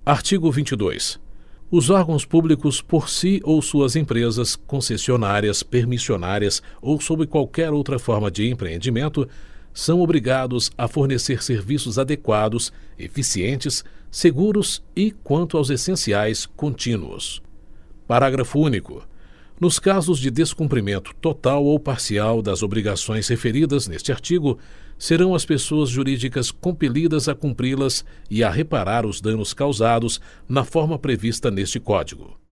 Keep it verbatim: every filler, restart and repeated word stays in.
Artigo vinte e dois. Os órgãos públicos, por si ou suas empresas, concessionárias, permissionárias ou sob qualquer outra forma de empreendimento, são obrigados a fornecer serviços adequados, eficientes, seguros e, quanto aos essenciais, contínuos. Parágrafo único. Nos casos de descumprimento total ou parcial das obrigações referidas neste artigo, serão as pessoas jurídicas compelidas a cumpri-las e a reparar os danos causados na forma prevista neste Código.